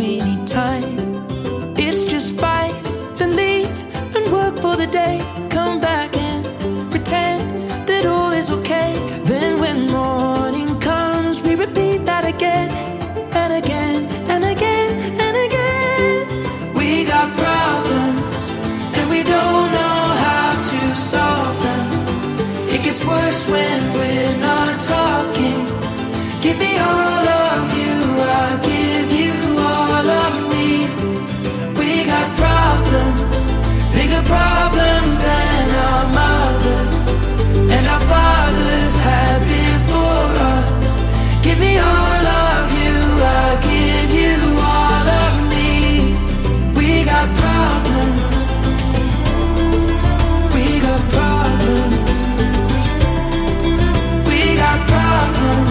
we need time. It's just fight, then leave and work for the day. Come back and pretend that all is okay. Then when morning comes, we repeat that again and again and again and again. We got problems and we don't know how to solve them. It gets worse when we're not talking. Give me all of you, I'll give you all of me. We got problems, bigger problems than our mothers and our fathers had before us. Give me all of you, I'll give you all of me. We got problems, we got problems, we got problems.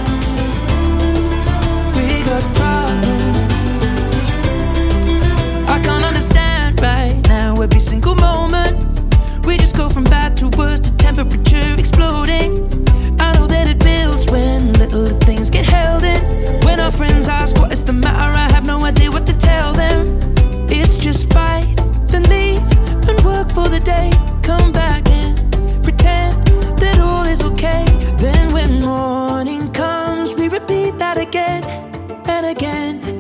I can't understand right now every single moment. We just go from bad to worse to temperature exploding. I know that it builds when little things get held in. When our friends ask what is the matter, I have no idea what to tell them. It's just fight, then leave and work for the day. Come back and pretend that all is okay. Then when morning comes, we repeat that again and again